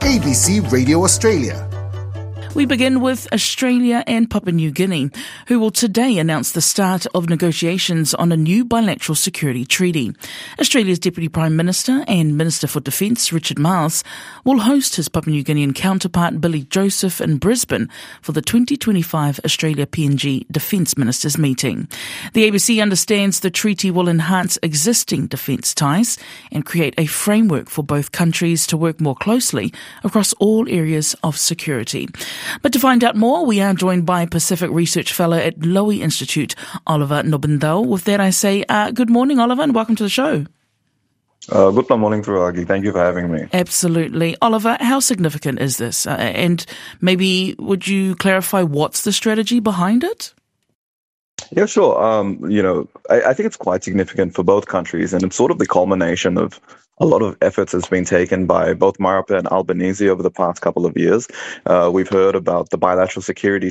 ABC Radio Australia. We begin with Australia and Papua New Guinea, who will today announce the start of negotiations on a new bilateral security treaty. Australia's Deputy Prime Minister and Minister for Defence, Richard Marles, will host his Papua New Guinean counterpart, Billy Joseph, in Brisbane for the 2025 Australia-PNG Defence Ministers meeting. The ABC understands the treaty will enhance existing defence ties and create a framework for both countries to work more closely across all areas of security. But to find out more, we are joined by Pacific Research Fellow at Lowy Institute, Oliver Nobendal. With that, I say good morning, Oliver, and welcome to the show. Good morning, Truagi. Thank you for having me. Absolutely. Oliver, how significant is this? And maybe would you clarify what's the strategy behind it? Yeah, sure. I think it's quite significant for both countries, and it's sort of the culmination of a lot of efforts that's been taken by both Marapa and Albanese over the past couple of years. We've heard about the bilateral security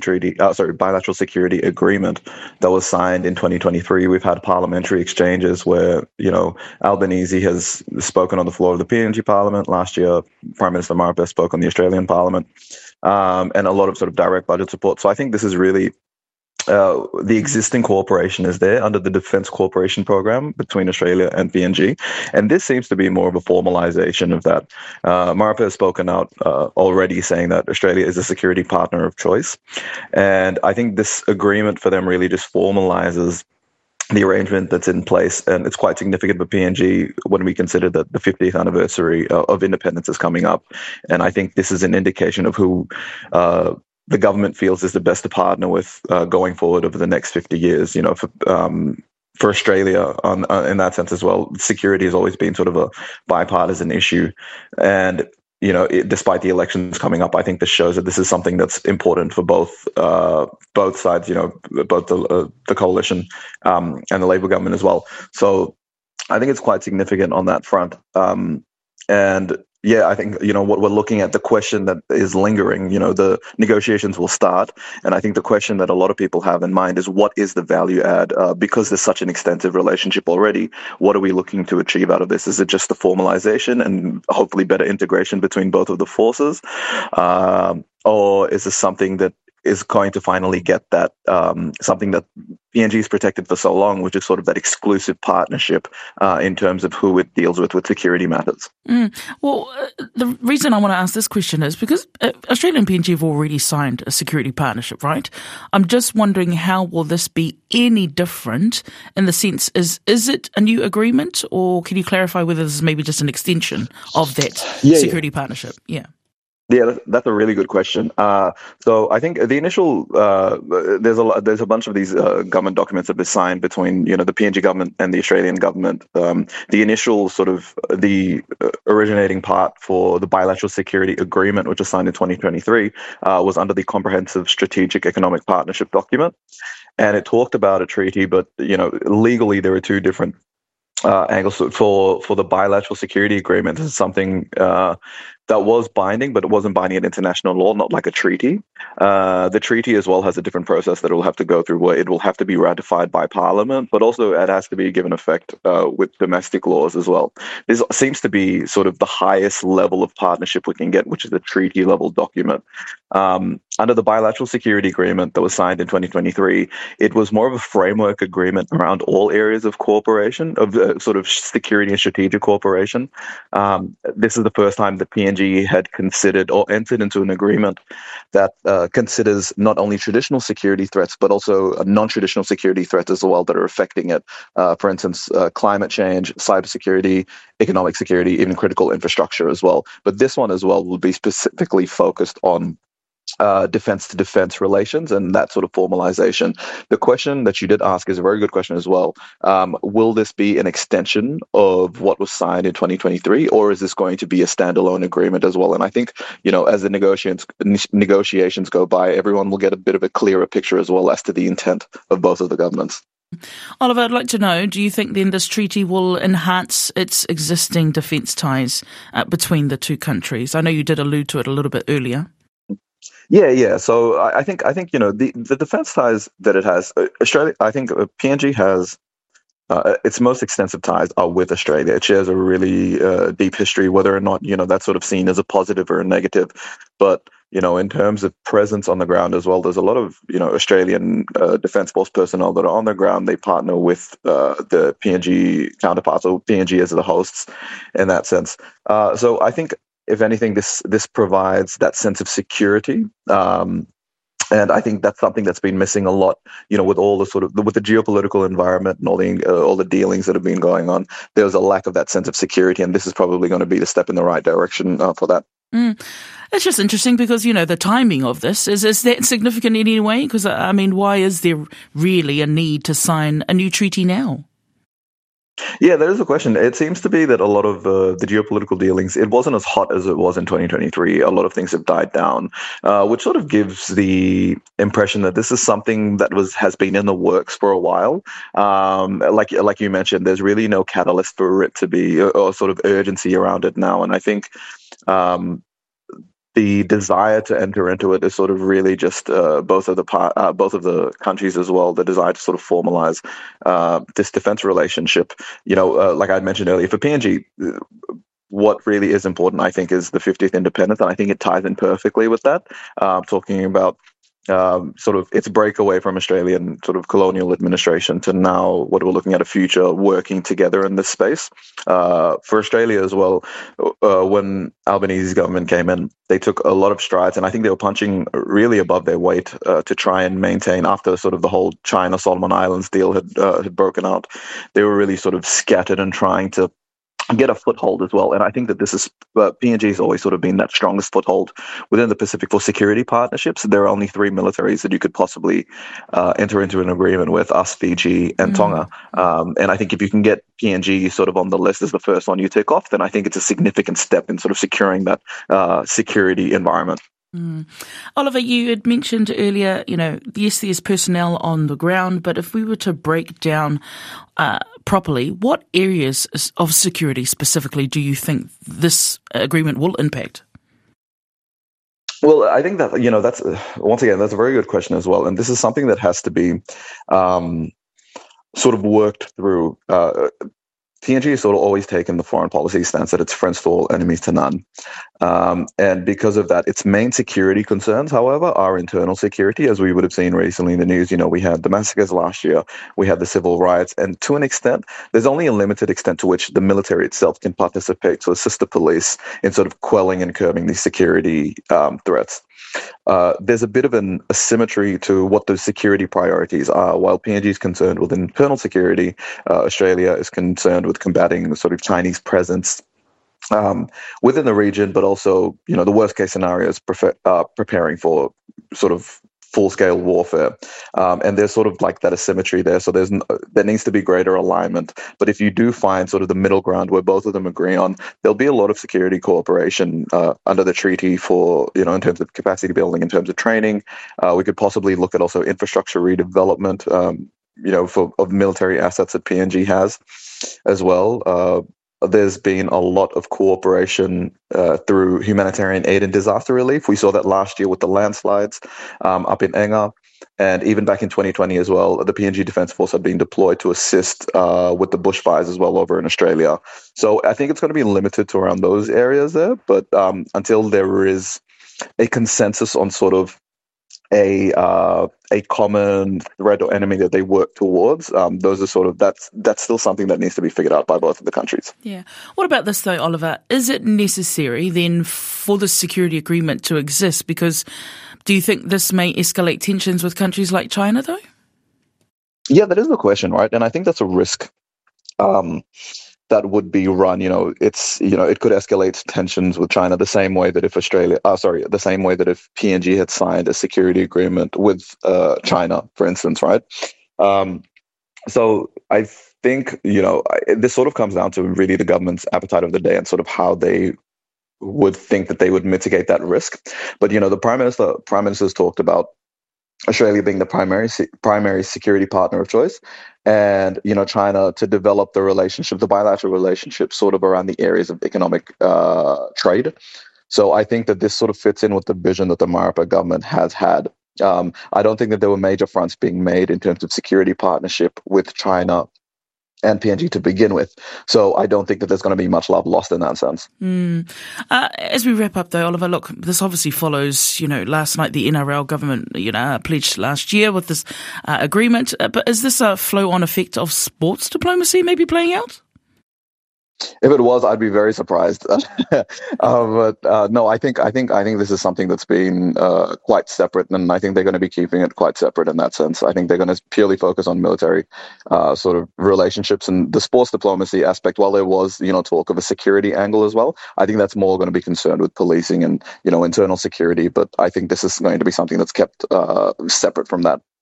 agreement that was signed in 2023. We've had parliamentary exchanges where, Albanese has spoken on the floor of the PNG Parliament last year. Prime Minister Marapa spoke on the Australian Parliament, and a lot of sort of direct budget support. So I think this is really the existing cooperation is there under the Defence Cooperation Program between Australia and PNG. And this seems to be more of a formalization of that. Marapa has spoken out already saying that Australia is a security partner of choice. And I think this agreement for them really just formalizes the arrangement that's in place, and it's quite significant for PNG when we consider that the 50th anniversary of independence is coming up. And I think this is an indication of who the government feels is the best to partner with going forward over the next 50 years. For Australia, in that sense as well, security has always been sort of a bipartisan issue. And, despite the elections coming up, I think this shows that this is something that's important for both sides, both the coalition and the Labor government as well. So I think it's quite significant on that front. I think, what we're looking at, the question that is lingering, the negotiations will start. And I think the question that a lot of people have in mind is what is the value add? Because there's such an extensive relationship already, what are we looking to achieve out of this? Is it just the formalization and hopefully better integration between both of the forces? Or is this something that is going to finally get that something that PNG has protected for so long, which is sort of that exclusive partnership in terms of who it deals with security matters. Well, the reason I want to ask this question is because Australia and PNG have already signed a security partnership, right? I'm just wondering, how will this be any different in the sense, is it a new agreement, or can you clarify whether this is maybe just an extension of that security partnership? Yeah. Yeah, that's a really good question. So I think the initial there's a bunch of these government documents that have been signed between the PNG government and the Australian government. The initial sort of the originating part for the bilateral security agreement, which was signed in 2023, was under the Comprehensive Strategic Economic Partnership document, and it talked about a treaty, but legally there are two different angles for the bilateral security agreement. This is something that was binding, but it wasn't binding in international law, not like a treaty. The treaty as well has a different process that it will have to go through, where it will have to be ratified by Parliament, but also it has to be given effect with domestic laws as well. This seems to be sort of the highest level of partnership we can get, which is a treaty level document. Under the bilateral security agreement that was signed in 2023, it was more of a framework agreement around all areas of cooperation, of sort of security and strategic cooperation. This is the first time that PNG had considered or entered into an agreement that considers not only traditional security threats, but also non-traditional security threats as well that are affecting it. For instance, climate change, cybersecurity, economic security, even critical infrastructure as well. But this one as well will be specifically focused on defense-to-defense relations and that sort of formalization. The question that you did ask is a very good question as well. Will this be an extension of what was signed in 2023, or is this going to be a standalone agreement as well? And I think, as the negotiations go by, everyone will get a bit of a clearer picture as well as to the intent of both of the governments. Oliver, I'd like to know, do you think then this treaty will enhance its existing defence ties between the two countries? I know you did allude to it a little bit earlier. Yeah. So I think the defense ties that it has, Australia, I think PNG has its most extensive ties are with Australia. It shares a really deep history, whether or not that's sort of seen as a positive or a negative. But in terms of presence on the ground as well, there's a lot of Australian Defence Force personnel that are on the ground. They partner with the PNG counterparts, or PNG as the hosts, in that sense. So I think, if anything, this provides that sense of security. And I think that's something that's been missing a lot, with all the with the geopolitical environment and all the dealings that have been going on. There's a lack of that sense of security, and this is probably going to be the step in the right direction for that. It's just interesting because, the timing of this, is that significant in any way? Because, why is there really a need to sign a new treaty now? Yeah, that is a question. It seems to be that a lot of the geopolitical dealings, it wasn't as hot as it was in 2023. A lot of things have died down, which sort of gives the impression that this is something that has been in the works for a while. Like you mentioned, there's really no catalyst for it to be, or sort of urgency around it now. And I think the desire to enter into it is sort of really just both of the countries as well. The desire to sort of formalize this defense relationship. Like I mentioned earlier, for PNG, what really is important, I think, is the 50th independence, and I think it ties in perfectly with that. Talking about sort of its breakaway from Australian sort of colonial administration to now what we're looking at, a future working together in this space. For Australia as well, when Albanese's government came in, they took a lot of strides, and I think they were punching really above their weight to try and maintain, after sort of the whole China-Solomon Islands deal had broken out. They were really sort of scattered and trying to get a foothold as well. And I think that this is, PNG has always sort of been that strongest foothold within the Pacific for security partnerships. There are only 3 militaries that you could possibly enter into an agreement with: us, Fiji, and Tonga. And I think if you can get PNG sort of on the list as the first one you tick off, then I think it's a significant step in sort of securing that security environment. Oliver, you had mentioned earlier, yes, there's personnel on the ground, but if we were to break down properly, what areas of security specifically do you think this agreement will impact? Well, I think that, that's, once again, that's a very good question as well. And this is something that has to be sort of worked through. PNG has sort of always taken the foreign policy stance that it's friends to all, enemies to none. And because of that, its main security concerns, however, are internal security. As we would have seen recently in the news, we had the massacres last year, we had the civil riots, and to an extent, there's only a limited extent to which the military itself can participate to assist the police in sort of quelling and curbing these security threats. There's a bit of an asymmetry to what those security priorities are. While PNG is concerned with internal security, Australia is concerned with combating the sort of Chinese presence within the region, but also, the worst case scenario is preparing for sort of full-scale warfare. And there's sort of like that asymmetry there. So there needs to be greater alignment. But if you do find sort of the middle ground where both of them agree on, there'll be a lot of security cooperation under the treaty for, in terms of capacity building, in terms of training. We could possibly look at also infrastructure redevelopment, of military assets that PNG has as well. There's been a lot of cooperation through humanitarian aid and disaster relief. We saw that last year with the landslides up in Enga, and even back in 2020 as well. The PNG Defence Force had been deployed to assist with the bushfires as well over in Australia. So I think it's going to be limited to around those areas there. But until there is a consensus on sort of a common threat or enemy that they work towards, those are sort of that's still something that needs to be figured out by both of the countries. Yeah. What about this though, Oliver? Is it necessary then for the security agreement to exist? Because do you think this may escalate tensions with countries like China though? Yeah, that is the question, right? And I think that's a risk that would be run. It could escalate tensions with China the same way that if PNG had signed a security agreement with China, for instance, right? So I think, this sort of comes down to really the government's appetite of the day and sort of how they would think that they would mitigate that risk. But, the Prime Minister's talked about Australia being the primary security partner of choice, and China to develop the bilateral relationship, sort of around the areas of economic trade. So I think that this sort of fits in with the vision that the Marapa government has had. I don't think that there were major fronts being made in terms of security partnership with China and PNG to begin with. So I don't think that there's going to be much love lost in that sense. As we wrap up, though, Oliver, look, this obviously follows, last night the NRL government, pledged last year with this agreement. But is this a flow-on effect of sports diplomacy maybe playing out? If it was, I'd be very surprised. But no, I think this is something that's been quite separate, and I think they're going to be keeping it quite separate in that sense. I think they're going to purely focus on military sort of relationships, and the sports diplomacy aspect. While there was talk of a security angle as well, I think that's more going to be concerned with policing and internal security. But I think this is going to be something that's kept separate from that.